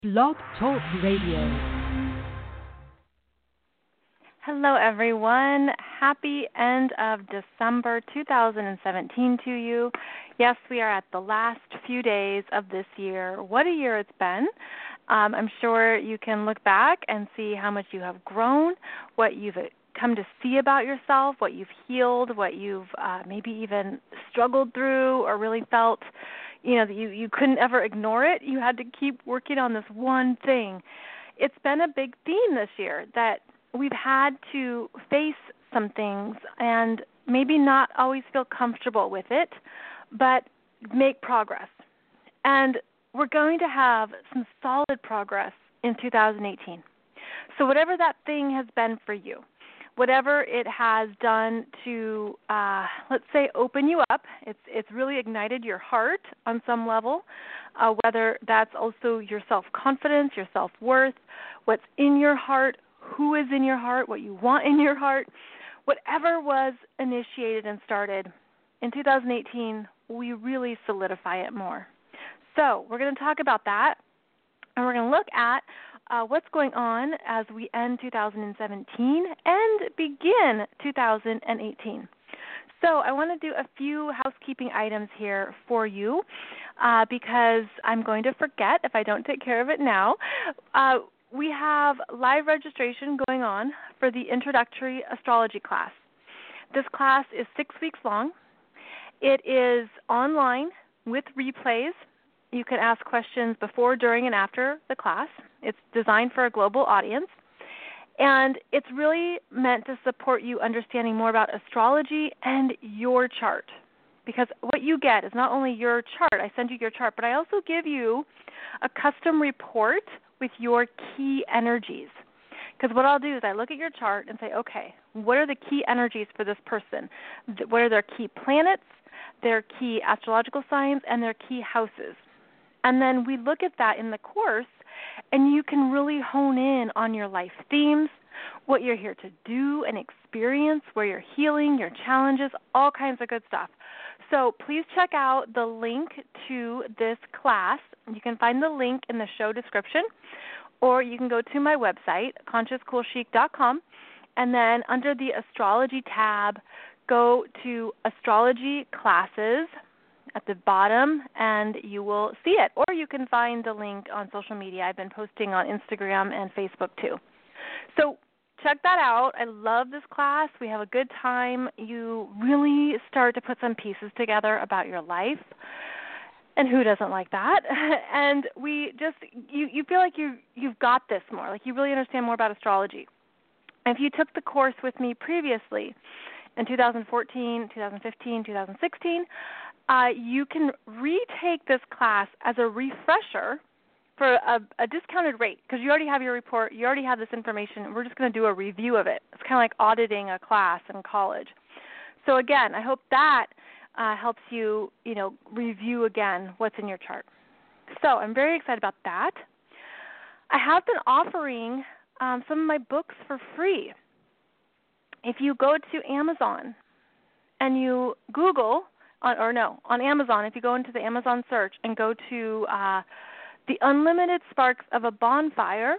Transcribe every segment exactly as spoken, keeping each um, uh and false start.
Blog Talk Radio. Hello, everyone. Happy end of December two thousand seventeen to you. Yes, we are at the last few days of this year. What a year it's been. Um, I'm sure you can look back and see how much you have grown, what you've come to see about yourself, what you've healed, what you've uh, maybe even struggled through or really felt, you know, that you, you couldn't ever ignore it. You had to keep working on this one thing. It's been a big theme this year that we've had to face some things and maybe not always feel comfortable with it, but make progress. And we're going to have some solid progress in two thousand eighteen. So whatever that thing has been for you, whatever it has done to, uh, let's say, open you up, it's it's really ignited your heart on some level, uh, whether that's also your self-confidence, your self-worth, what's in your heart, who is in your heart, what you want in your heart, whatever was initiated and started, in two thousand eighteen, we really solidify it more. So we're going to talk about that, and we're going to look at uh, what's going on as we end two thousand seventeen and begin two thousand eighteen. So I want to do a few housekeeping items here for you uh, because I'm going to forget if I don't take care of it now. Uh, we have live registration going on for the introductory astrology class. This class is six weeks long. It is online with replays. You can ask questions before, during, and after the class. It's designed for a global audience. And it's really meant to support you understanding more about astrology and your chart. Because what you get is not only your chart, I send you your chart, but I also give you a custom report with your key energies. Because what I'll do is I look at your chart and say, okay, what are the key energies for this person? What are their key planets, their key astrological signs, and their key houses? And then we look at that in the course, and you can really hone in on your life themes, what you're here to do and experience, where you're healing, your challenges, all kinds of good stuff. So please check out the link to this class. You can find the link in the show description, or you can go to my website, conscious cool chic dot com, and then under the astrology tab, go to astrology classes at the bottom, and you will see it. Or you can find the link on social media. I've been posting on Instagram and Facebook too. So check that out. I love this class. We have a good time. You really start to put some pieces together about your life. And who doesn't like that? And we just, you, you feel like you, you've got this more, like you really understand more about astrology. And if you took the course with me previously in two thousand fourteen, two thousand fifteen, two thousand sixteen, uh, you can retake this class as a refresher for a, a discounted rate because you already have your report, you already have this information. We're just going to do a review of it. It's kind of like auditing a class in college. So again, I hope that Uh, helps you, you know, review again what's in your chart. So I'm very excited about that. I have been offering um, some of my books for free. If you go to Amazon and you Google, on, or no, on Amazon, if you go into the Amazon search and go to uh, The Unlimited Sparks of a Bonfire,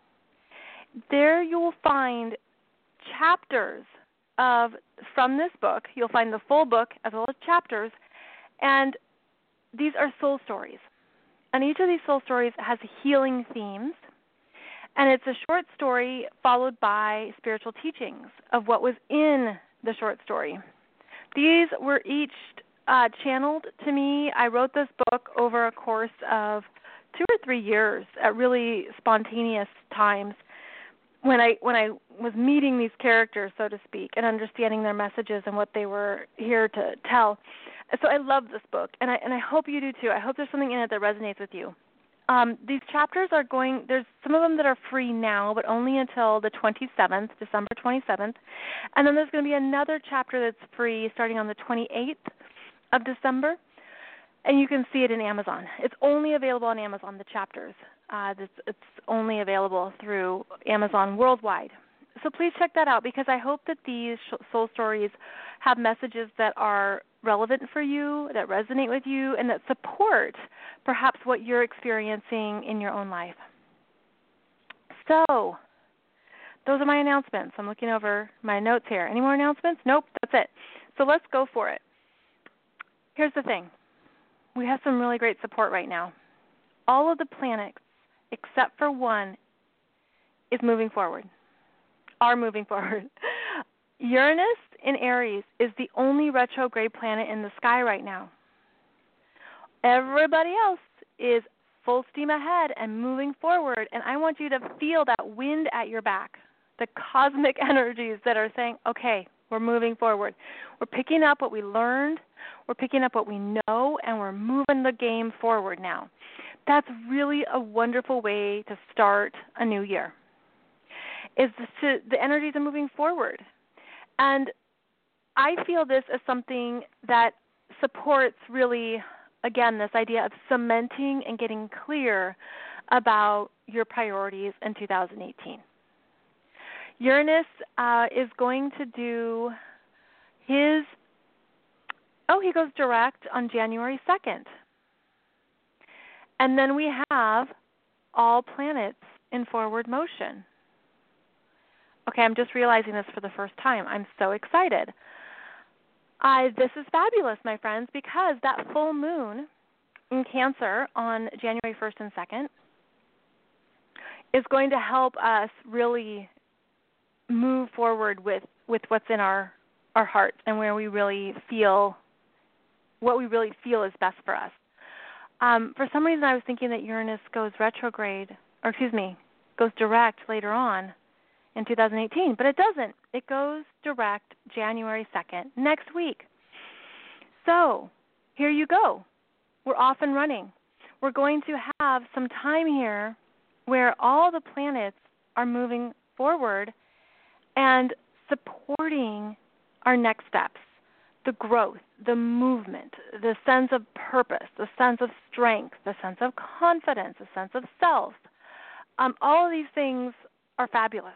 there you will find chapters of from this book. You'll find the full book as well as chapters, and these are soul stories. And each of these soul stories has healing themes, and it's a short story followed by spiritual teachings of what was in the short story. These were each uh, channeled to me. I wrote this book over a course of two or three years at really spontaneous times, when I when I was meeting these characters, so to speak, and understanding their messages and what they were here to tell. So I love this book, and I and I hope you do too. I hope there's something in it that resonates with you. Um, these chapters are going, there's some of them that are free now, but only until the twenty-seventh, December twenty-seventh. And then there's going to be another chapter that's free starting on the twenty-eighth of December. And you can see it in Amazon. It's only available on Amazon, the chapters. Uh, it's, it's only available through Amazon worldwide. So please check that out because I hope that these soul stories have messages that are relevant for you, that resonate with you, and that support perhaps what you're experiencing in your own life. So those are my announcements. I'm looking over my notes here. Any more announcements? Nope, that's it. So let's go for it. Here's the thing. We have some really great support right now. All of the planets, except for one, is moving forward, are moving forward. Uranus in Aries is the only retrograde planet in the sky right now. Everybody else is full steam ahead and moving forward, and I want you to feel that wind at your back, the cosmic energies that are saying, okay, we're moving forward. We're picking up what we learned, we're picking up what we know, and we're moving the game forward now. That's really a wonderful way to start a new year, is to, the energies are moving forward. And I feel this as something that supports really, again, this idea of cementing and getting clear about your priorities in two thousand eighteen. Uranus uh, is going to do his, oh, he goes direct on January second. And then we have all planets in forward motion. Okay, I'm just realizing this for the first time. I'm so excited. I, this is fabulous, my friends, because that full moon in Cancer on January first and second is going to help us really move forward with, with what's in our, our hearts and where we really feel, what we really feel is best for us. Um, for some reason, I was thinking that Uranus goes retrograde, or excuse me, goes direct later on in two thousand eighteen, but it doesn't. It goes direct January second, next week. So here you go. We're off and running. We're going to have some time here where all the planets are moving forward and supporting our next steps, the growth, the movement, the sense of purpose, the sense of strength, the sense of confidence, the sense of self. Um, all of these things are fabulous.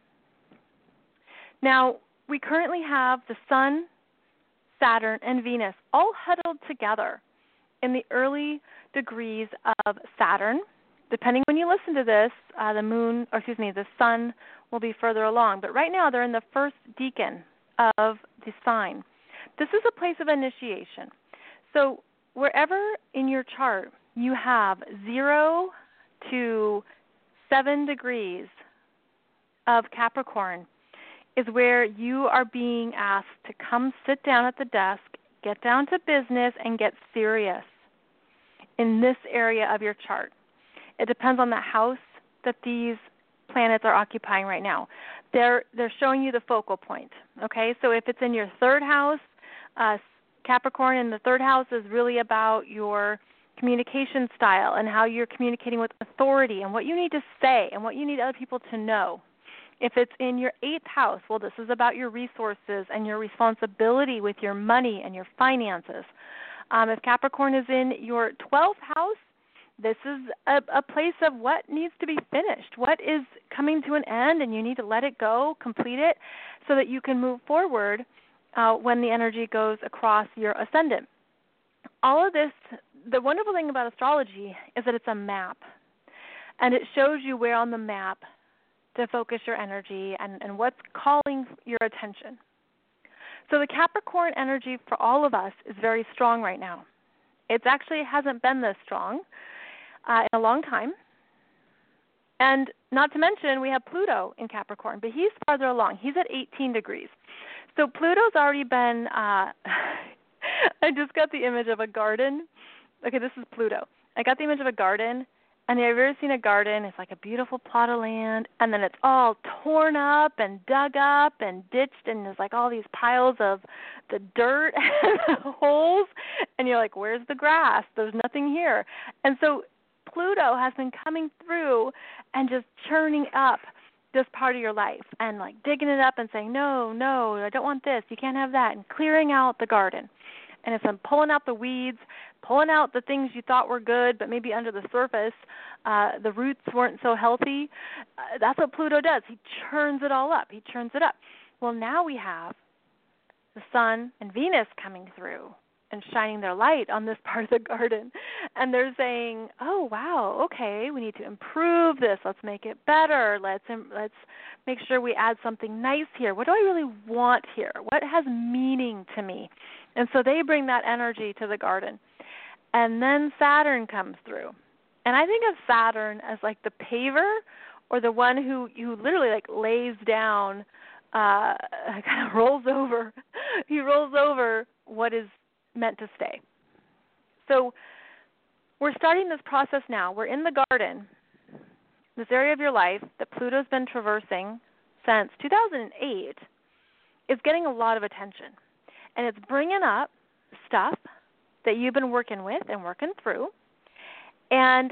Now, we currently have the Sun, Saturn, and Venus all huddled together in the early degrees of Saturn. Depending when you listen to this, uh, the moon, or excuse me, the Sun will be further along. But right now, they're in the first decan of the sign. This is a place of initiation. So wherever in your chart you have zero to seven degrees of Capricorn is where you are being asked to come sit down at the desk, get down to business, and get serious in this area of your chart. It depends on the house that these planets are occupying right now. They're they're showing you the focal point, okay? So if it's in your third house, uh, Capricorn in the third house is really about your communication style and how you're communicating with authority and what you need to say and what you need other people to know. If it's in your eighth house, well, this is about your resources and your responsibility with your money and your finances. Um, if Capricorn is in your twelfth house, this is a, a place of what needs to be finished, what is coming to an end, and you need to let it go, complete it, so that you can move forward uh, when the energy goes across your ascendant. All of this, the wonderful thing about astrology is that it's a map, and it shows you where on the map to focus your energy and, and what's calling your attention. So the Capricorn energy for all of us is very strong right now. It actually hasn't been this strong uh, in a long time. And not to mention, we have Pluto in Capricorn, but he's farther along. He's at eighteen degrees. So Pluto's already been, uh, I just got the image of a garden. Okay, this is Pluto. I got the image of a garden. And have you ever seen a garden? It's like a beautiful plot of land, and then it's all torn up and dug up and ditched, and there's like all these piles of the dirt and the holes, and you're like, where's the grass? There's nothing here. And so Pluto has been coming through and just churning up this part of your life and like digging it up and saying, no, no, I don't want this. You can't have that, and clearing out the garden. And it's been pulling out the weeds, pulling out the things you thought were good, but maybe under the surface, uh, the roots weren't so healthy. Uh, that's what Pluto does. He churns it all up. He churns it up. Well, now we have the Sun and Venus coming through and shining their light on this part of the garden. And they're saying, oh, wow, okay, we need to improve this. Let's make it better. Let's let's make sure we add something nice here. What do I really want here? What has meaning to me? And so they bring that energy to the garden. And then Saturn comes through. And I think of Saturn as like the paver, or the one who, who literally like lays down, uh, kind of rolls over. He rolls over what is meant to stay. So we're starting this process now. We're in the garden, this area of your life that Pluto's been traversing since two thousand eight is getting a lot of attention. And it's bringing up stuff that you've been working with and working through. And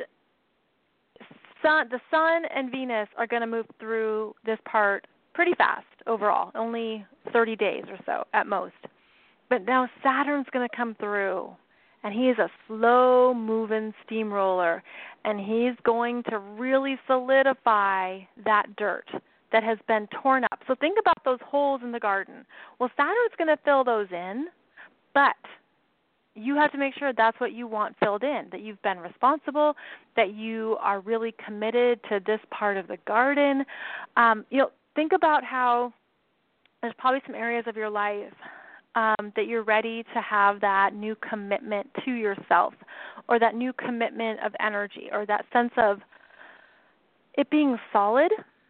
sun, the Sun and Venus are going to move through this part pretty fast overall, only thirty days or so at most. But now Saturn's going to come through, and he is a slow-moving steamroller, and he's going to really solidify that dirt that has been torn up. So think about those holes in the garden. Well, Saturn's going to fill those in, but you have to make sure that's what you want filled in, that you've been responsible, that you are really committed to this part of the garden. Um, you know, think about how there's probably some areas of your life um, that you're ready to have that new commitment to yourself, or that new commitment of energy, or that sense of it being solid.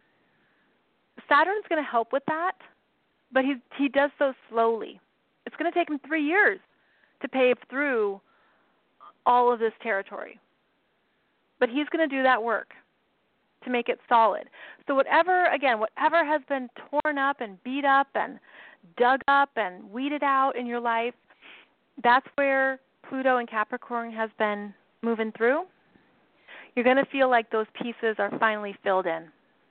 Saturn's going to help with that, but he he does so slowly. It's going to take him three years to pave through all of this territory. But he's going to do that work to make it solid. So whatever, again, whatever has been torn up and beat up and dug up and weeded out in your life, that's where Pluto and Capricorn has been moving through. You're going to feel like those pieces are finally filled in.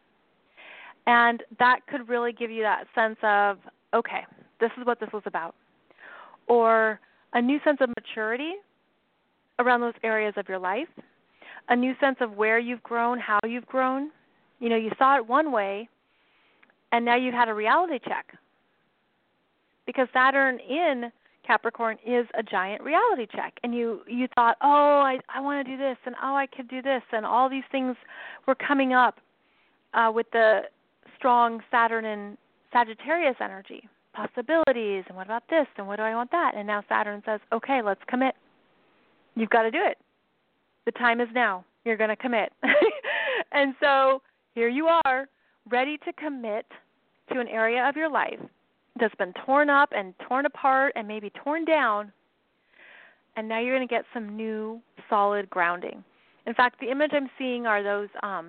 And that could really give you that sense of, okay, this is what this was about. Or a new sense of maturity around those areas of your life, a new sense of where you've grown, how you've grown. You know, you saw it one way, and now you've had a reality check. Because Saturn in Capricorn is a giant reality check. And you, you thought, oh, I, I want to do this, and oh, I could do this, and all these things were coming up uh, with the strong Saturn and Sagittarius energy. Possibilities, and what about this, and what do I want that? And now Saturn says, okay, let's commit. You've got to do it. The time is now. You're going to commit. And so here you are, ready to commit to an area of your life that's been torn up and torn apart and maybe torn down, and now you're going to get some new solid grounding. In fact, the image I'm seeing are those um,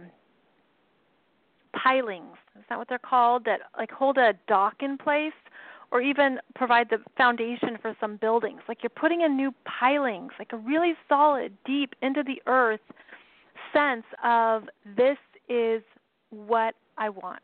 pilings. Is that what they're called? That like hold a dock in place, or even provide the foundation for some buildings. Like you're putting in new pilings, like a really solid, deep into the earth sense of this is what I want.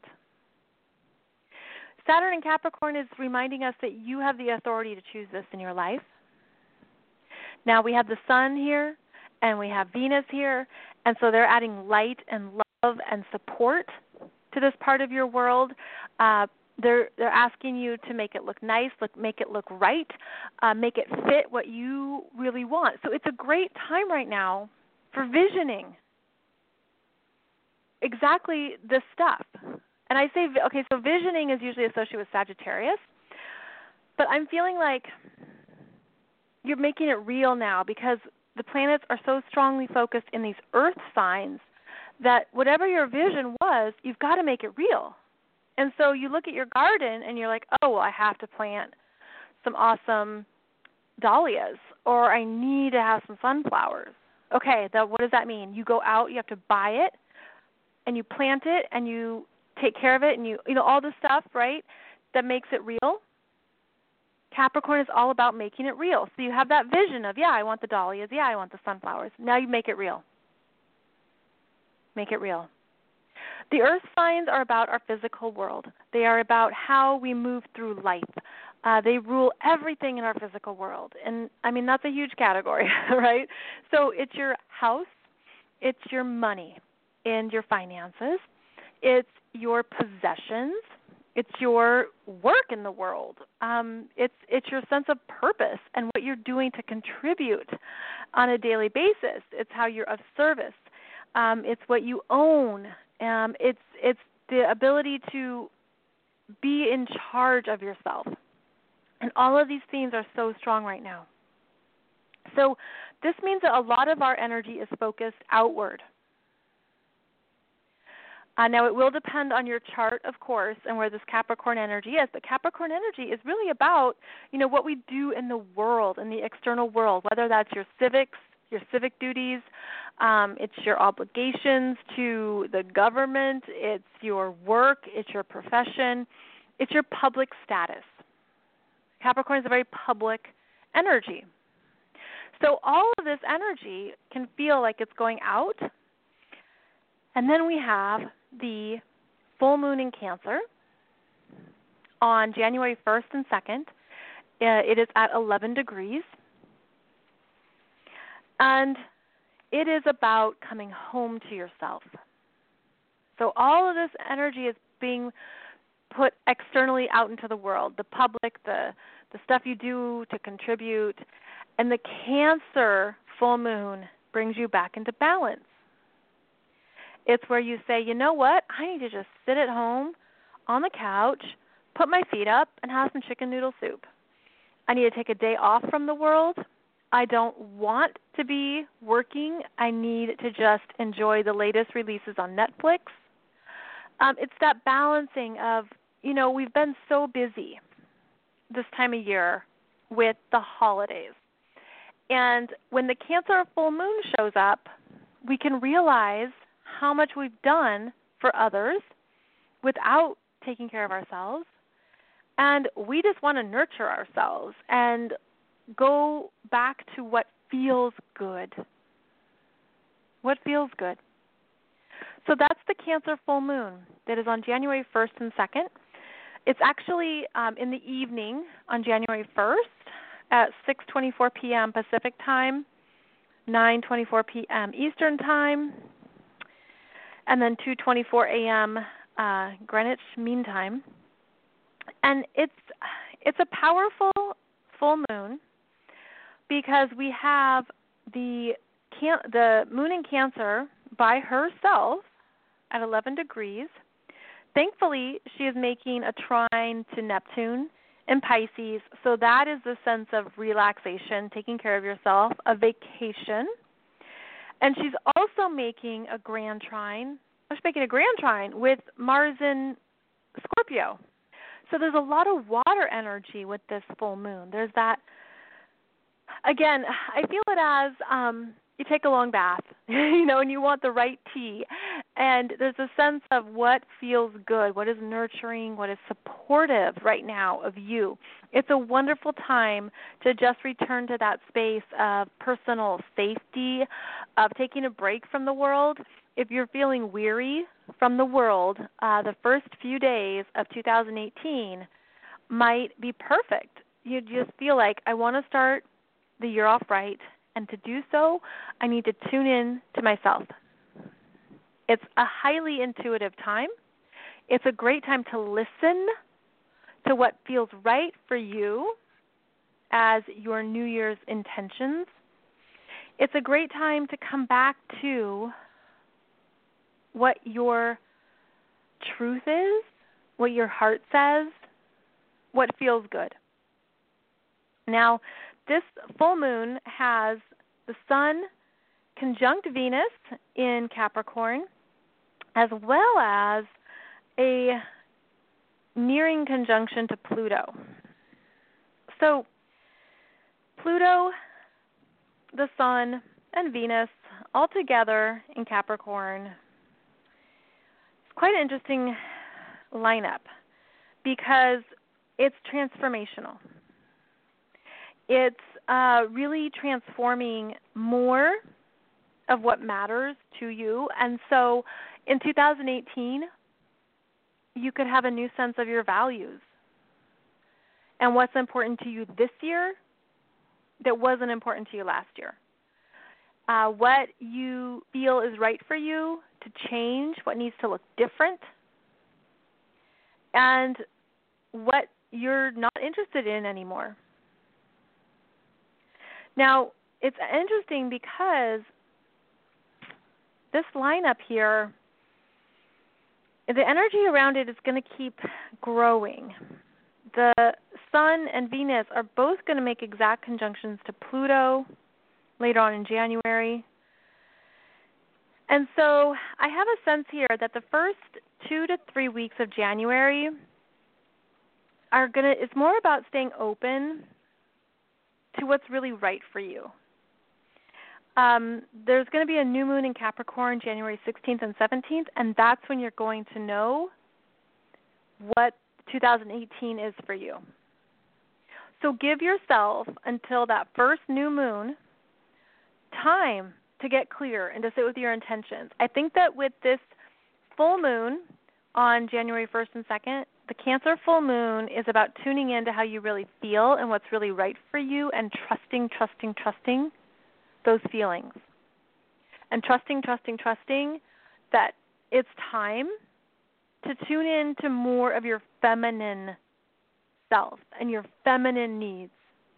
Saturn in Capricorn is reminding us that you have the authority to choose this in your life. Now we have the Sun here, and we have Venus here, and so they're adding light and love and support to this part of your world. Uh, they're they're asking you to make it look nice, look, make it look right, uh, make it fit what you really want. So it's a great time right now for visioning exactly this stuff. And I say, okay, so visioning is usually associated with Sagittarius, but I'm feeling like you're making it real now because the planets are so strongly focused in these earth signs that whatever your vision was, you've got to make it real. And so you look at your garden and you're like, oh, well, I have to plant some awesome dahlias, or I need to have some sunflowers. Okay, that, what does that mean? You go out, you have to buy it, and you plant it, and you take care of it, and you, you know, all the stuff, right, that makes it real. Capricorn is all about making it real. So you have that vision of, yeah, I want the dahlias, yeah, I want the sunflowers. Now you make it real. Make it real. The earth signs are about our physical world. They are about how we move through life. Uh, they rule everything in our physical world. And, I mean, that's a huge category, right? So it's your house, it's your money and your finances, it's your possessions, It's your work in the world. Um, it's it's your sense of purpose and what you're doing to contribute on a daily basis. It's how you're of service. Um, it's what you own. Um, it's it's the ability to be in charge of yourself. And all of these themes are so strong right now. So this means that a lot of our energy is focused outward. Uh, now, it will depend on your chart, of course, and where this Capricorn energy is. But Capricorn energy is really about, you know, what we do in the world, in the external world, whether that's your civics, your civic duties, um, it's your obligations to the government, it's your work, it's your profession, it's your public status. Capricorn is a very public energy. So all of this energy can feel like it's going out. And then we have the full moon in Cancer on January first and second. Uh, it is at eleven degrees. And it is about coming home to yourself. So all of this energy is being put externally out into the world, the public, the, the stuff you do to contribute. And the Cancer full moon brings you back into balance. It's where you say, you know what, I need to just sit at home on the couch, put my feet up, and have some chicken noodle soup. I need to take a day off from the world. I don't want to be working. I need to just enjoy the latest releases on Netflix. Um, it's that balancing of, you know, we've been so busy this time of year with the holidays. And when the Cancer full moon shows up, we can realize how much we've done for others without taking care of ourselves. And we just want to nurture ourselves and go back to what feels good. What feels good. So that's the Cancer full moon that is on January first and second. It's actually um, in the evening on January first at six twenty-four p.m. Pacific time, nine twenty-four p.m. Eastern time, and then two twenty-four a.m. Uh, Greenwich Mean Time. And it's it's a powerful full moon because we have the can, the moon in Cancer by herself at eleven degrees. Thankfully, she is making a trine to Neptune in Pisces, so that is the sense of relaxation, taking care of yourself, a vacation. And she's also making a grand trine, she's making a grand trine with Mars in Scorpio. So there's a lot of water energy with this full moon. There's that, again, I feel it as um, you take a long bath, you know, and you want the right tea. And there's a sense of what feels good, what is nurturing, what is supportive right now of you. It's a wonderful time to just return to that space of personal safety, of taking a break from the world. If you're feeling weary from the world, uh, the first few days of two thousand eighteen might be perfect. You just feel like, I want to start the year off right, and to do so, I need to tune in to myself. It's a highly intuitive time. It's a great time to listen to what feels right for you as your New Year's intentions. It's a great time to come back to what your truth is, what your heart says, what feels good. Now, this full moon has the Sun conjunct Venus in Capricorn, as well as a nearing conjunction to Pluto. So Pluto, the Sun, and Venus all together in Capricorn. It's quite an interesting lineup because it's transformational. It's uh, really transforming more of what matters to you. And so in two thousand eighteen, you could have a new sense of your values and what's important to you this year that wasn't important to you last year. Uh, what you feel is right for you to change, what needs to look different. and what you're not interested in anymore. Now, it's interesting because this lineup here, the energy around it is going to keep growing. The Sun and Venus are both going to make exact conjunctions to Pluto later on in January. And so I have a sense here that the first two to three weeks of January are going to, it's more about staying open to what's really right for you. Um, there's going to be a new moon in Capricorn January sixteenth and seventeenth, and that's when you're going to know what two thousand eighteen is for you. So give yourself until that first new moon time to get clear and to sit with your intentions. I think that with this full moon on January first and second, the Cancer full moon is about tuning into how you really feel and what's really right for you and trusting, trusting, trusting those feelings. And trusting, trusting, trusting that it's time to tune in to more of your feminine self and your feminine needs.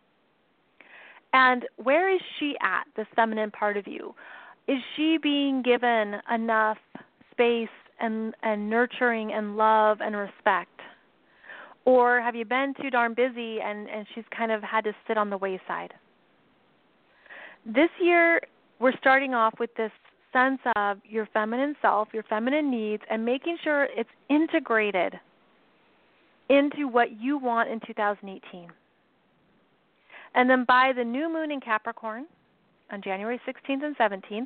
And where is she at, this feminine part of you? Is she being given enough space and, and nurturing and love and respect? Or have you been too darn busy and, and she's kind of had to sit on the wayside? This year, we're starting off with this sense of your feminine self, your feminine needs, and making sure it's integrated into what you want in two thousand eighteen. And then by the new moon in Capricorn on January sixteenth and seventeenth,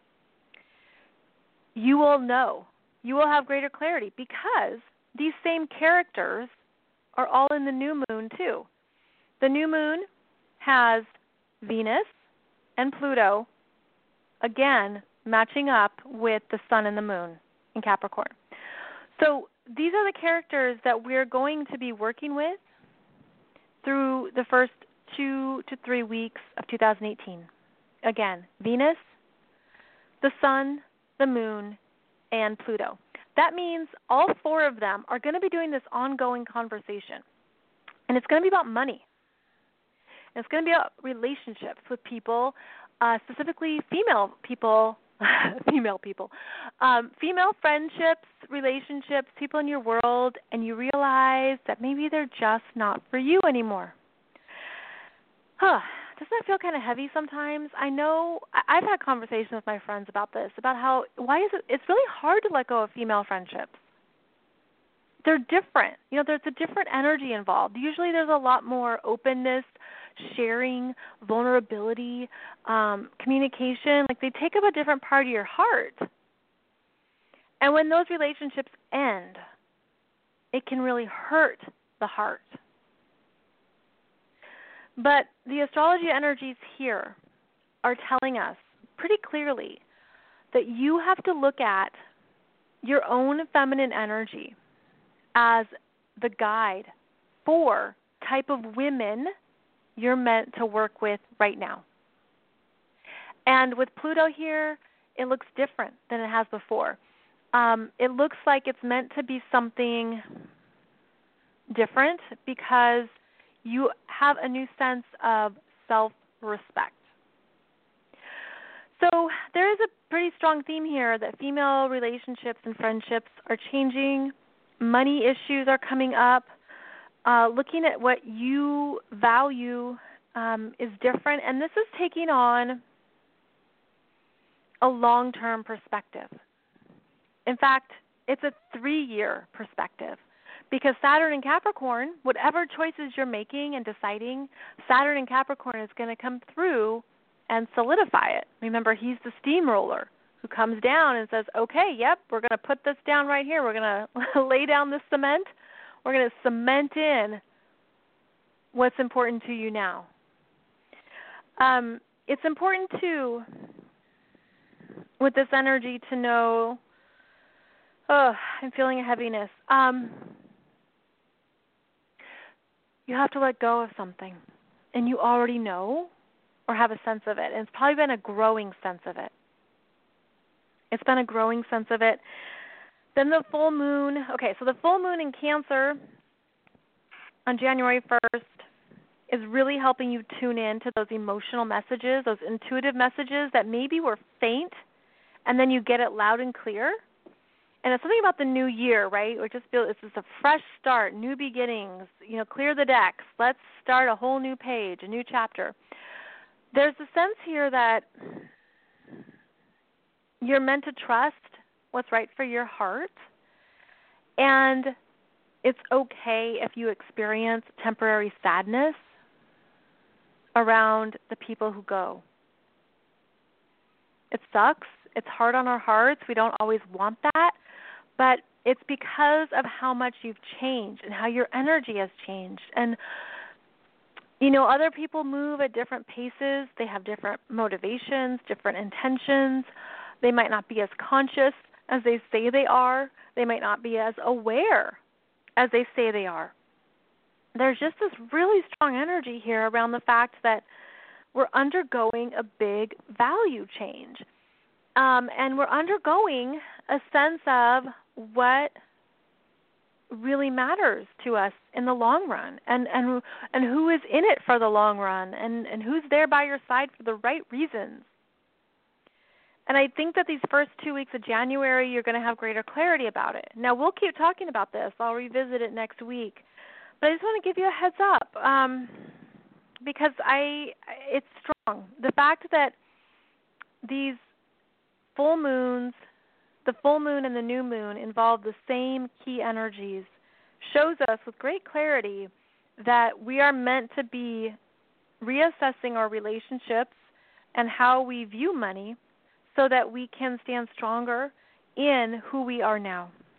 you will know. You will have greater clarity because these same characters are all in the new moon too. The new moon has Venus and Pluto, again, matching up with the sun and the moon in Capricorn. So these are the characters that we're going to be working with through the first two to three weeks of two thousand eighteen. Again, Venus, the sun, the moon, and Pluto. That means all four of them are going to be doing this ongoing conversation. And it's going to be about money. And it's going to be about relationships with people, uh, specifically female people, female people, um, female friendships, relationships, people in your world, and you realize that maybe they're just not for you anymore. Huh. Doesn't that feel kind of heavy sometimes? I know I've had conversations with my friends about this, about how, why is it, it's really hard to let go of female friendships. They're different. You know, there's a different energy involved. Usually there's a lot more openness, sharing, vulnerability, um, communication. Like they take up a different part of your heart. And when those relationships end, it can really hurt the heart. But the astrology energies here are telling us pretty clearly that you have to look at your own feminine energy as the guide for type of women you're meant to work with right now. And with Pluto here, it looks different than it has before. Um, it looks like it's meant to be something different because you have a new sense of self-respect. So there is a pretty strong theme here that female relationships and friendships are changing. Money issues are coming up. Uh, looking at what you value um, is different, and this is taking on a long-term perspective. In fact, it's a three-year perspective. Because Saturn in Capricorn, whatever choices you're making and deciding, Saturn in Capricorn is going to come through and solidify it. Remember, he's the steamroller who comes down and says, okay, yep, we're going to put this down right here. We're going to lay down the cement. We're going to cement in what's important to you now. Um, it's important, too, with this energy to know, oh, I'm feeling a heaviness. Um, You have to let go of something, and you already know or have a sense of it. And it's probably been a growing sense of it. It's been a growing sense of it. Then the full moon. Okay, so the full moon in Cancer on January first is really helping you tune in to those emotional messages, those intuitive messages that maybe were faint, and then you get it loud and clear. And it's something about the new year, right? We just feel this is a fresh start, new beginnings, you know, clear the decks. Let's start a whole new page, a new chapter. There's a sense here that you're meant to trust what's right for your heart, and it's okay if you experience temporary sadness around the people who go. It sucks. It's hard on our hearts. We don't always want that, but it's because of how much you've changed and how your energy has changed. And, you know, other people move at different paces. They have different motivations, different intentions. They might not be as conscious as they say they are. They might not be as aware as they say they are. There's just this really strong energy here around the fact that we're undergoing a big value change. Um, and we're undergoing a sense of what really matters to us in the long run, and, and, and who is in it for the long run, and, and who's there by your side for the right reasons. And I think that these first two weeks of January, you're going to have greater clarity about it. Now, we'll keep talking about this. I'll revisit it next week. But I just want to give you a heads up um, because I it's strong. The fact that these full moons, the full moon and the new moon involve the same key energies shows us with great clarity that we are meant to be reassessing our relationships and how we view money, so that we can stand stronger in who we are now.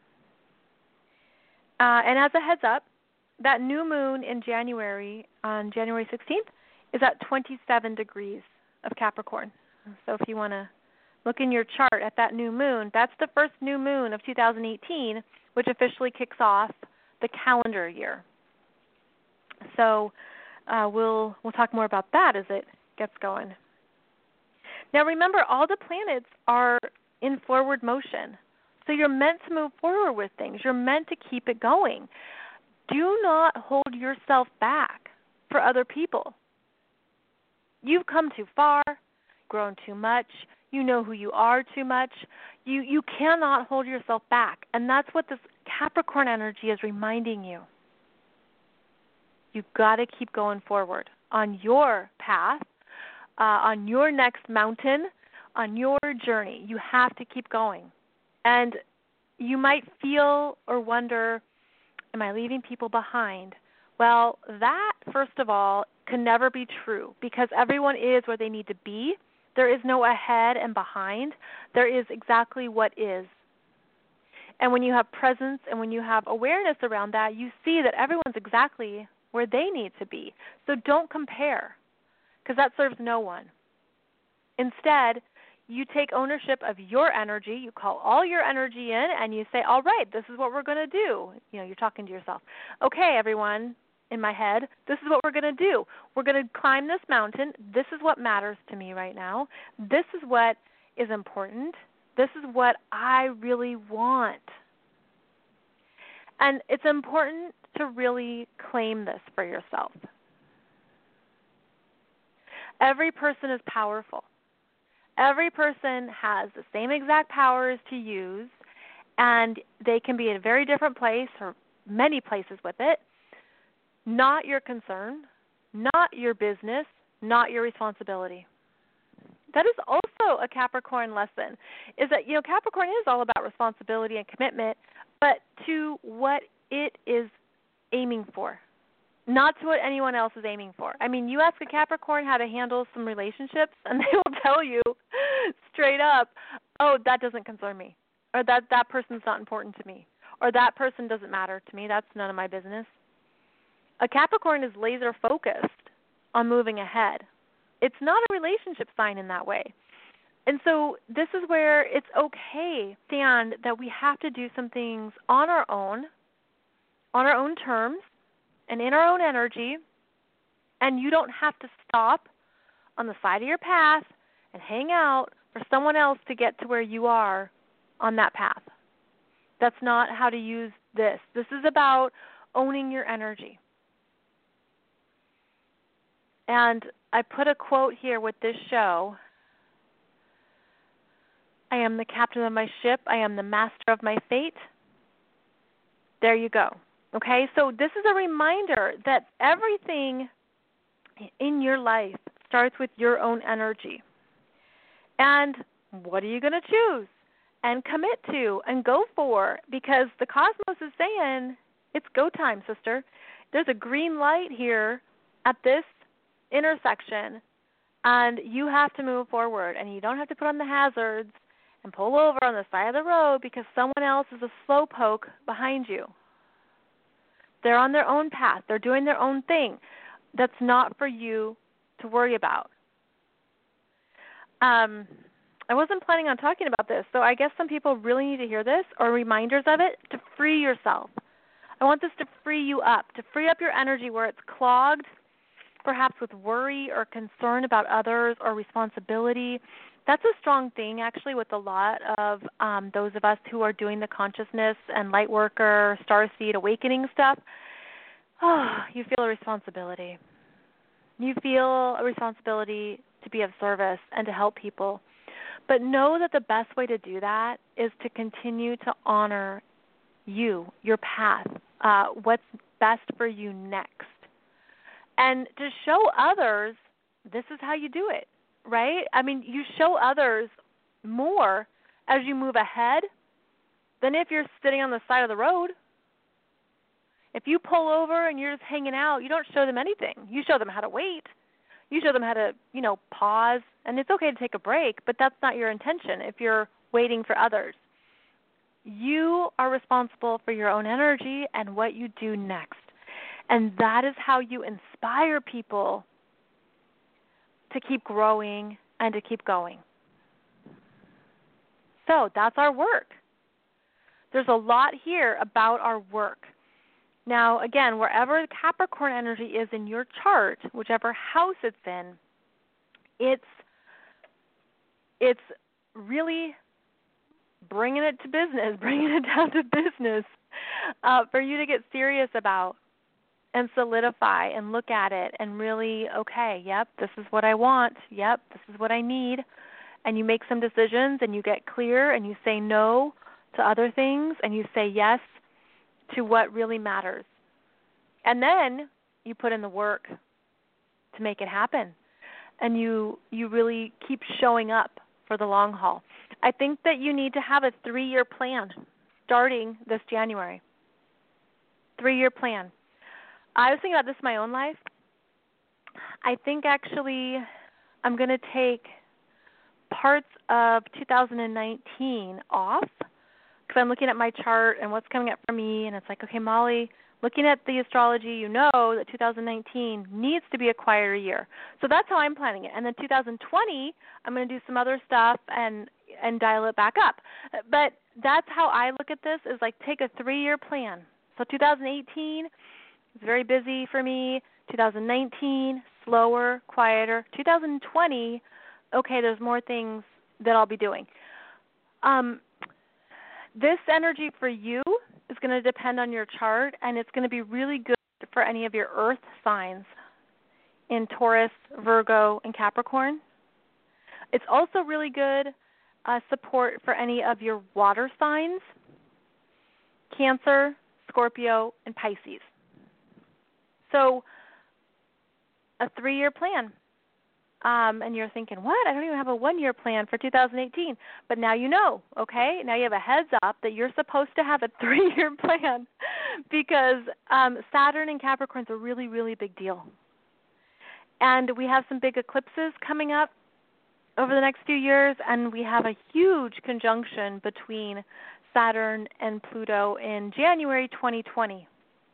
Uh, and as a heads up, that new moon in January, on January sixteenth, is at twenty-seven degrees of Capricorn. So if you want to look in your chart at that new moon, that's the first new moon of two thousand eighteen, which officially kicks off the calendar year. So uh, we'll we'll talk more about that as it gets going. Now remember, all the planets are in forward motion. So you're meant to move forward with things. You're meant to keep it going. Do not hold yourself back for other people. You've come too far, grown too much. You know who you are too much. You you cannot hold yourself back. And that's what this Capricorn energy is reminding you. You've got to keep going forward on your path, uh, on your next mountain, on your journey. You have to keep going. And you might feel or wonder, am I leaving people behind? Well, that, first of all, can never be true because everyone is where they need to be. There is no ahead and behind. There is exactly what is. And when you have presence and when you have awareness around that, you see that everyone's exactly where they need to be. So don't compare because that serves no one. Instead, you take ownership of your energy. You call all your energy in and you say, all right, this is what we're going to do. You know, you're talking to yourself. Okay, everyone, in my head, this is what we're going to do. We're going to climb this mountain. This is what matters to me right now. This is what is important. This is what I really want. And it's important to really claim this for yourself. Every person is powerful. Every person has the same exact powers to use, and they can be in a very different place or many places with it. Not your concern, not your business, not your responsibility. That is also a Capricorn lesson, is that, you know, Capricorn is all about responsibility and commitment, but to what it is aiming for, not to what anyone else is aiming for. I mean, you ask a Capricorn how to handle some relationships, and they will tell you straight up, oh, that doesn't concern me, or that that person's not important to me, or that person doesn't matter to me. That's none of my business. A Capricorn is laser focused on moving ahead. It's not a relationship sign in that way. And so this is where it's okay, stand, that we have to do some things on our own, on our own terms, and in our own energy, and you don't have to stop on the side of your path and hang out for someone else to get to where you are on that path. That's not how to use this. This is about owning your energy. And I put a quote here with this show. I am the captain of my ship. I am the master of my fate. There you go. Okay, so this is a reminder that everything in your life starts with your own energy. And what are you going to choose and commit to and go for? Because the cosmos is saying, it's go time, sister. There's a green light here at this intersection, and you have to move forward, and you don't have to put on the hazards and pull over on the side of the road because someone else is a slowpoke behind you. They're on their own path. They're doing their own thing. That's not for you to worry about. Um, I wasn't planning on talking about this, so I guess some people really need to hear this or reminders of it to free yourself. I want this to free you up, to free up your energy where it's clogged, perhaps with worry or concern about others or responsibility. That's a strong thing, actually, with a lot of um, those of us who are doing the consciousness and light worker, starseed, awakening stuff. Oh, you feel a responsibility. You feel a responsibility to be of service and to help people. But know that the best way to do that is to continue to honor you, your path, uh, what's best for you next. And to show others, this is how you do it, right? I mean, you show others more as you move ahead than if you're sitting on the side of the road. If you pull over and you're just hanging out, you don't show them anything. You show them how to wait. You show them how to, you know, pause. And it's okay to take a break, but that's not your intention if you're waiting for others. You are responsible for your own energy and what you do next. And that is how you inspire people to keep growing and to keep going. So that's our work. There's a lot here about our work. Now, again, wherever the Capricorn energy is in your chart, whichever house it's in, it's it's really bringing it to business, bringing it down to business uh, for you to get serious about and solidify and look at it and really, okay, yep, this is what I want. Yep, this is what I need. And you make some decisions and you get clear and you say no to other things and you say yes to what really matters. And then you put in the work to make it happen. And you you really keep showing up for the long haul. I think that you need to have a three-year plan starting this January. Three-year plan. I was thinking about this in my own life. I think actually I'm going to take parts of two thousand nineteen off because I'm looking at my chart and what's coming up for me, and it's like, okay, Molly, looking at the astrology, you know that two thousand nineteen needs to be a quieter year. So that's how I'm planning it. And then two thousand twenty, I'm going to do some other stuff and and dial it back up. But that's how I look at this, is like take a three-year plan. So two thousand eighteen is very busy for me. two thousand nineteen, slower, quieter. two thousand twenty, okay, there's more things that I'll be doing. Um, this energy for you is going to depend on your chart, and it's going to be really good for any of your earth signs in Taurus, Virgo, and Capricorn. It's also really good uh, support for any of your water signs, Cancer, Scorpio, and Pisces. So a three-year plan. Um, and you're thinking, what? I don't even have a one-year plan for two thousand eighteen. But now you know, okay? Now you have a heads up that you're supposed to have a three-year plan because um, Saturn and Capricorn is a really, really big deal. And we have some big eclipses coming up over the next few years, and we have a huge conjunction between Saturn and Pluto in January twenty twenty.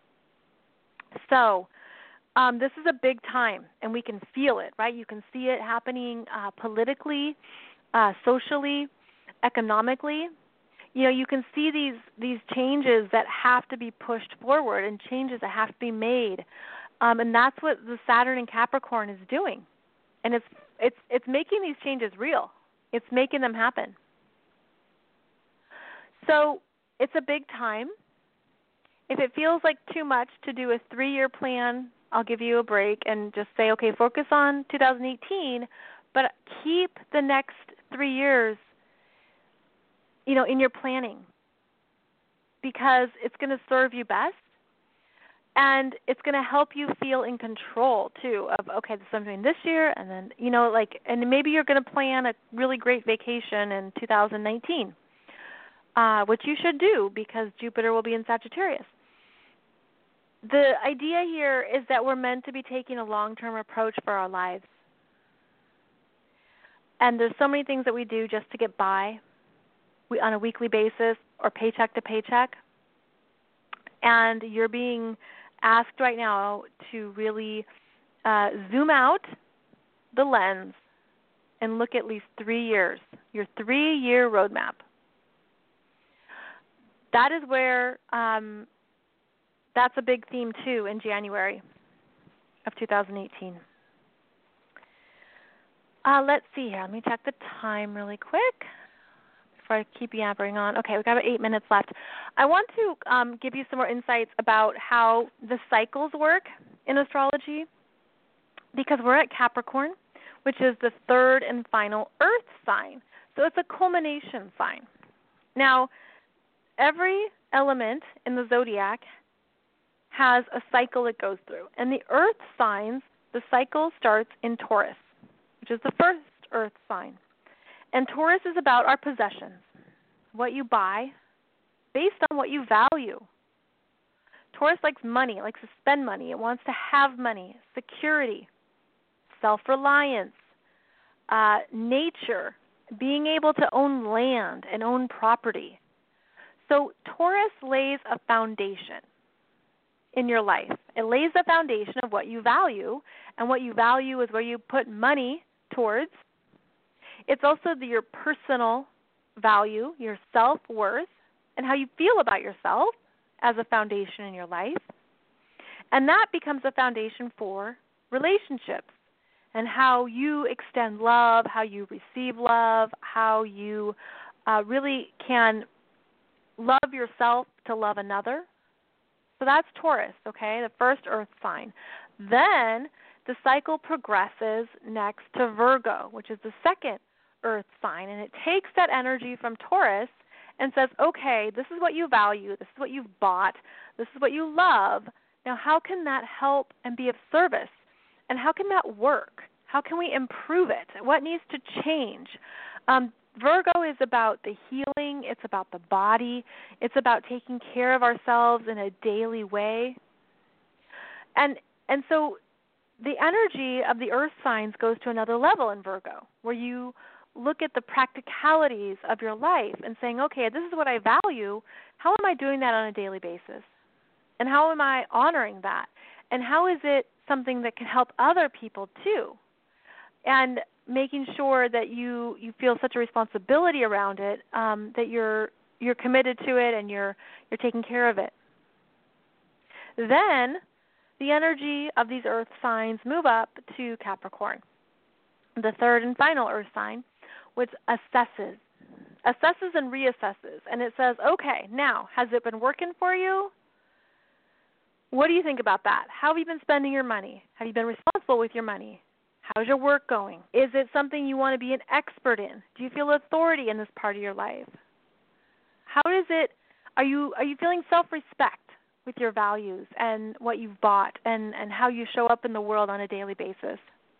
So Um, this is a big time, and we can feel it, right? You can see it happening uh, politically, uh, socially, economically. You know, you can see these these changes that have to be pushed forward and changes that have to be made, um, and that's what the Saturn and Capricorn is doing, and it's it's it's making these changes real. It's making them happen. So it's a big time. If it feels like too much to do a three-year plan, I'll give you a break and just say, okay, focus on two thousand eighteen, but keep the next three years, you know, in your planning, because it's going to serve you best, and it's going to help you feel in control too of, okay, this is what I'm doing this year, and then, you know, like, and maybe you're going to plan a really great vacation in two thousand nineteen, uh, which you should do because Jupiter will be in Sagittarius. The idea here is that we're meant to be taking a long-term approach for our lives. And there's so many things that we do just to get by we, on a weekly basis or paycheck to paycheck. And you're being asked right now to really uh, zoom out the lens and look at least three years, your three-year roadmap. That is where um, that's a big theme, too, in January of two thousand eighteen. Uh, let's see here. Let me check the time really quick before I keep yabbering on. Okay, we've got about eight minutes left. I want to um, give you some more insights about how the cycles work in astrology, because we're at Capricorn, which is the third and final Earth sign. So it's a culmination sign. Now, every element in the zodiac has a cycle it goes through. And the Earth signs, the cycle starts in Taurus, which is the first Earth sign. And Taurus is about our possessions, what you buy based on what you value. Taurus likes money, it likes to spend money. It wants to have money, security, self-reliance, uh, nature, being able to own land and own property. So Taurus lays a foundation in your life. It lays the foundation of what you value, and what you value is where you put money towards. It's also the, your personal value, your self-worth, and how you feel about yourself as a foundation in your life. And that becomes a foundation for relationships and how you extend love, how you receive love, how you uh, really can love yourself to love another. So that's Taurus, okay, the first Earth sign. Then the cycle progresses next to Virgo, which is the second Earth sign, and it takes that energy from Taurus and says, okay, this is what you value, this is what you've bought, this is what you love. Now how can that help and be of service? And how can that work? How can we improve it? What needs to change? Um, Virgo is about the healing. It's about the body. It's about taking care of ourselves in a daily way. And and so the energy of the earth signs goes to another level in Virgo, where you look at the practicalities of your life and saying, okay, this is what I value. How am I doing that on a daily basis? And how am I honoring that? And how is it something that can help other people too? And making sure that you, you feel such a responsibility around it, um, that you're you're committed to it and you're you're taking care of it. Then the energy of these earth signs move up to Capricorn, the third and final earth sign, which assesses, assesses and reassesses. And it says, okay, now, has it been working for you? What do you think about that? How have you been spending your money? Have you been responsible with your money? How's your work going? Is it something you want to be an expert in? Do you feel authority in this part of your life? How is it, are you are you feeling self-respect with your values and what you've bought and, and how you show up in the world on a daily basis?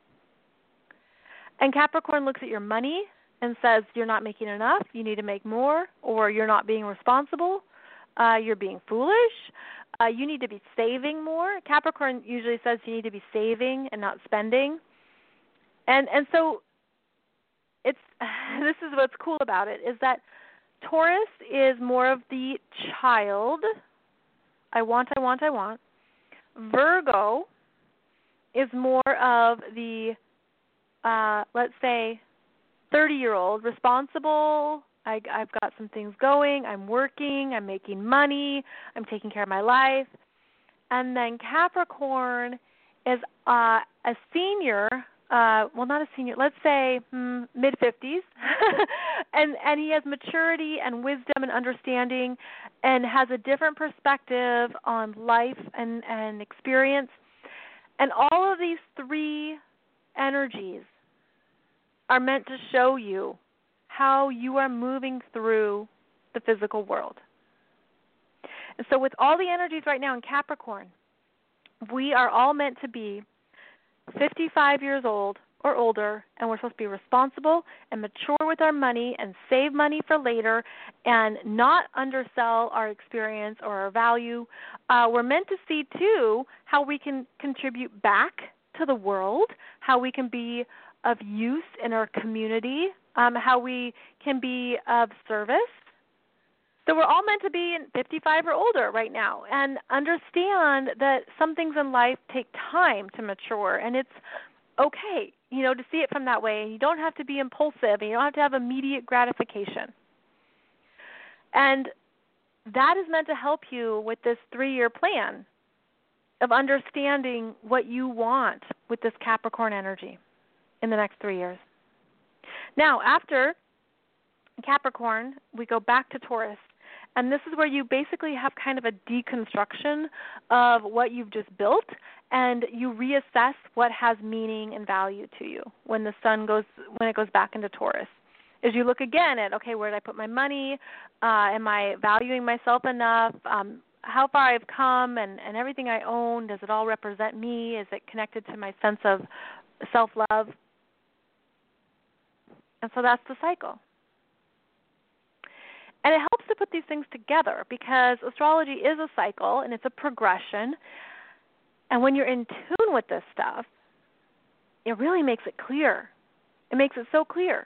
And Capricorn looks at your money and says you're not making enough, you need to make more, or you're not being responsible, uh, you're being foolish, uh, you need to be saving more. Capricorn usually says you need to be saving and not spending. And and so it's this is what's cool about it, is that Taurus is more of the child. I want, I want, I want. Virgo is more of the, uh, let's say, thirty-year-old, responsible. I, I've got some things going. I'm working. I'm making money. I'm taking care of my life. And then Capricorn is uh, a senior, uh, well, not a senior, let's say hmm, mid-fifties, and, and he has maturity and wisdom and understanding and has a different perspective on life and, and experience. And all of these three energies are meant to show you how you are moving through the physical world. And so with all the energies right now in Capricorn, we are all meant to be fifty-five years old or older, and we're supposed to be responsible and mature with our money and save money for later and not undersell our experience or our value. Uh, we're meant to see, too, how we can contribute back to the world, how we can be of use in our community, um, how we can be of service. So we're all meant to be fifty-five or older right now and understand that some things in life take time to mature, and it's okay, you know, to see it from that way. You don't have to be impulsive, and you don't have to have immediate gratification. And that is meant to help you with this three-year plan of understanding what you want with this Capricorn energy in the next three years. Now, after Capricorn, we go back to Taurus. And this is where you basically have kind of a deconstruction of what you've just built, and you reassess what has meaning and value to you when the sun goes, when it goes back into Taurus. As you look again at, okay, where did I put my money? Uh, am I valuing myself enough? Um, how far I've come and, and everything I own, does it all represent me? Is it connected to my sense of self-love? And so that's the cycle. And it helps to put these things together because astrology is a cycle and it's a progression. And when you're in tune with this stuff, it really makes it clear. It makes it so clear.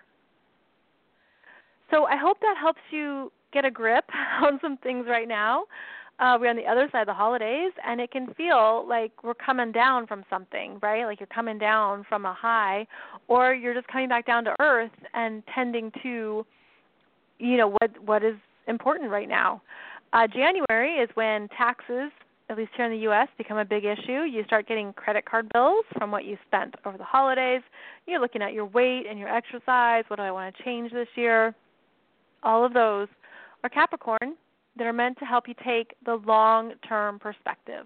So I hope that helps you get a grip on some things right now. Uh, we're on the other side of the holidays, and it can feel like we're coming down from something, right? Like you're coming down from a high, or you're just coming back down to earth and tending to, you know, what what is important right now. Uh, January is when taxes, at least here in the U S, become a big issue. You start getting credit card bills from what you spent over the holidays. You're looking at your weight and your exercise. What do I want to change this year? All of those are Capricorn that are meant to help you take the long-term perspective.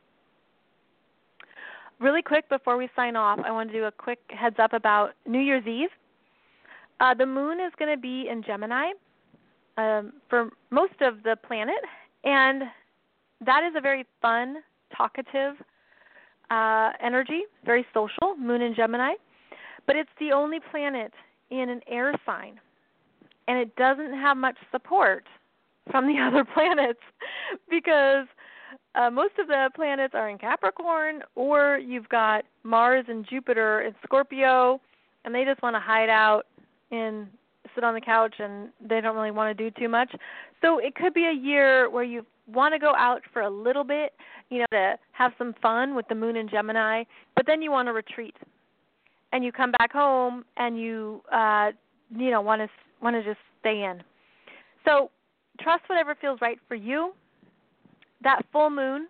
Really quick before we sign off, I want to do a quick heads up about New Year's Eve. Uh, the moon is going to be in Gemini um, for most of the planet, and that is a very fun, talkative uh, energy, very social, moon in Gemini, but it's the only planet in an air sign, and it doesn't have much support from the other planets because uh, most of the planets are in Capricorn, or you've got Mars and Jupiter in Scorpio, and they just want to hide out and sit on the couch, and they don't really want to do too much. So it could be a year where you want to go out for a little bit, you know, to have some fun with the moon in Gemini, but then you want to retreat, and you come back home, and you, uh, you know, want to want to just stay in. So trust whatever feels right for you. That full moon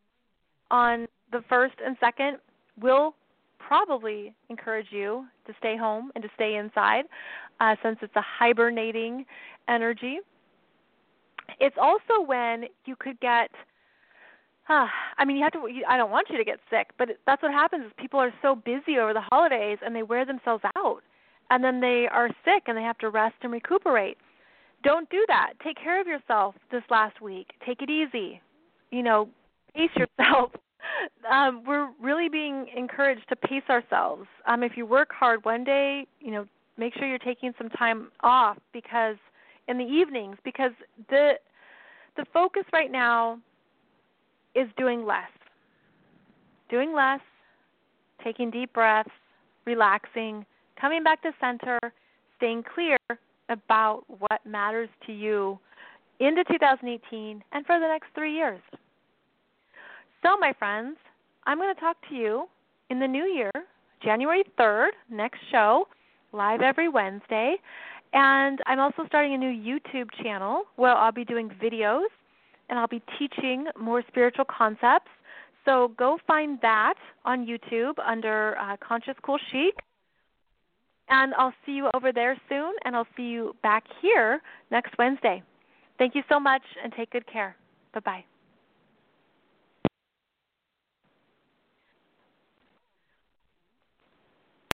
on the first and second will probably encourage you to stay home and to stay inside uh, since it's a hibernating energy. It's also when you could get, uh, I mean, you have to, I don't want you to get sick, but that's what happens is people are so busy over the holidays and they wear themselves out, and then they are sick and they have to rest and recuperate. Don't do that. Take care of yourself this last week. Take it easy. You know, pace yourself. Um, we're really being encouraged to pace ourselves. Um, if you work hard one day, you know, make sure you're taking some time off because in the evenings, because the the focus right now is doing less. Doing less, taking deep breaths, relaxing, coming back to center, staying clear about what matters to you into two thousand eighteen and for the next three years. So, my friends, I'm going to talk to you in the new year, January third, next show, live every Wednesday. And I'm also starting a new YouTube channel where I'll be doing videos and I'll be teaching more spiritual concepts. So go find that on YouTube under uh, Conscious Cool Chic. And I'll see you over there soon, and I'll see you back here next Wednesday. Thank you so much, and take good care. Bye-bye.